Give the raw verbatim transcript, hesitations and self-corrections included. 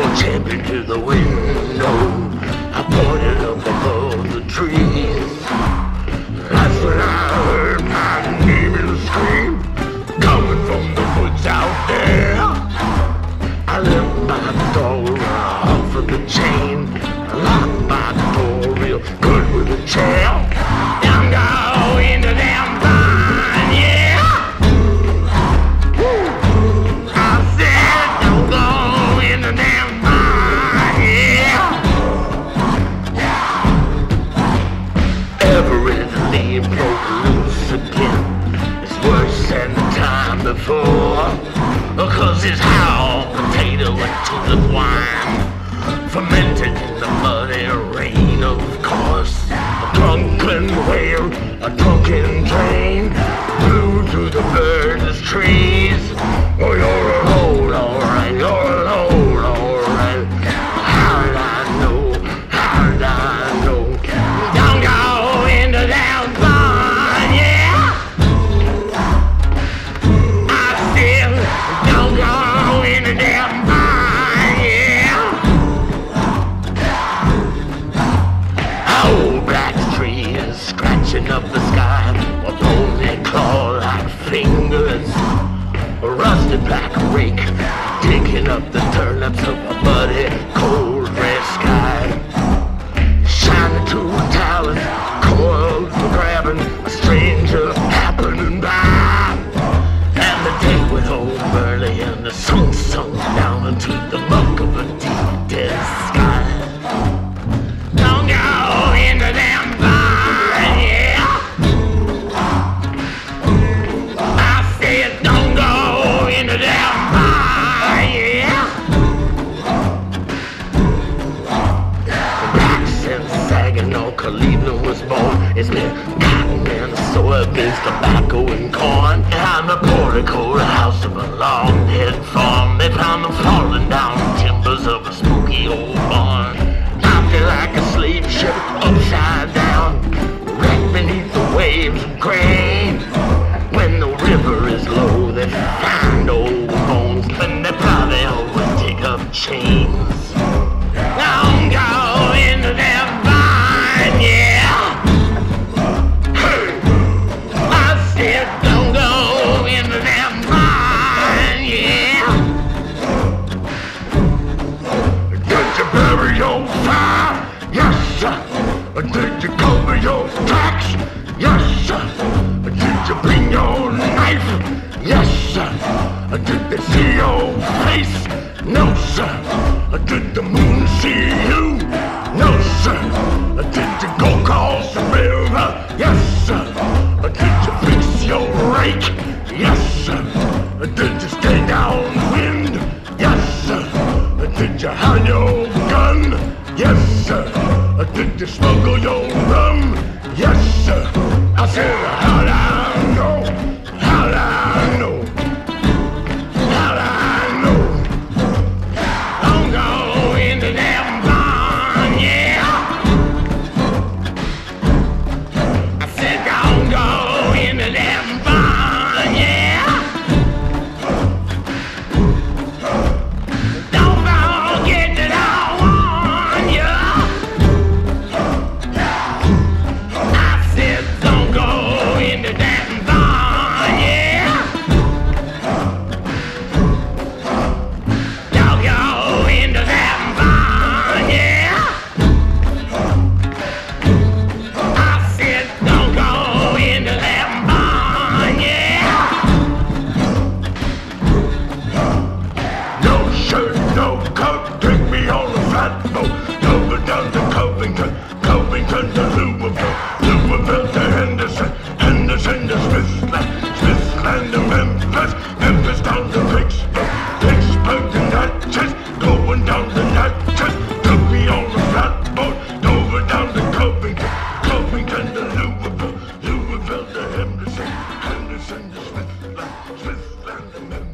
champion to the window. I pointed up above the trees. That's when I heard my neighbor scream, coming from the woods out there. I left my door off of the chain. I locked my door real good with a chair. Don't go into them barn, yeah. Woo. I said don't go into them barn, yeah. Every leaf broke loose again. It's worse than the time before, because it's how potato into the wine, fermented in the muddy rain, of course. A drunken whale, a drunken train, blew through the bird's trees. Oh, you're a load, alright, you're a load, alright. How did I know, how did I know? Don't go into that barn, yeah. I said, don't go into that barn, yeah. Old black tree is scratching up the sky, a bony claw-like fingers. A rusty black rake digging up the turnips of a muddy, cold red sky. Shining two talons, coiled for grabbing a stranger happening by. And the day went home early and the sun sunk down into the muck of a deep dead sky. Don't go into them barn, yeah. I said don't go into them barn, yeah. Blacks and Saginaw, Cleveland was born. It's been cotton and soybeans, tobacco and corn. Behind the portico, the house of a long dead farm, they found the falling down timbers of a spooky old barn. Knocking like a slave ship upside down, wrecked beneath the waves of grain. When the river is low, they find old bones, and they probably always dig up chains. Don't go into them barn, yeah. Hey, I said don't go into them barn, yeah. Did you bury your fire? Yes, sir. Did you cover your tracks? Yes, sir. Did you bring your knife? Yes, sir. Did they see your face? No, sir. Did the moon see you? No, sir. Did you go across the river? Yes, sir. Did you fix your rake? Yes, sir. Did you stay downwind? Yes, sir. Did you have your gun? Yes, sir. Did you smuggle your rum? Yes, sir. I said, how'd I know? How'd I know? How'd I know? Don't go into them barn, yeah. I said, don't go into them barn, yeah. Don't forget that I warned you. I said, don't go into that barn, yeah. Don't go into that barn, yeah. I said, don't go into that barn, yeah. No shirt, no coat, take me on a flatboat, over down to Covington, Covington to Louisville, Louisville to Henderson, Henderson to Smithland, Smithland to Memphis, Memphis down to Vicksburg, Vicksburg to Natchez, going down to Natchez, took me on a flatboat, over down to Covington, Covington to Louisville, Louisville to Henderson, Henderson to Smithland, Smithland to Memphis.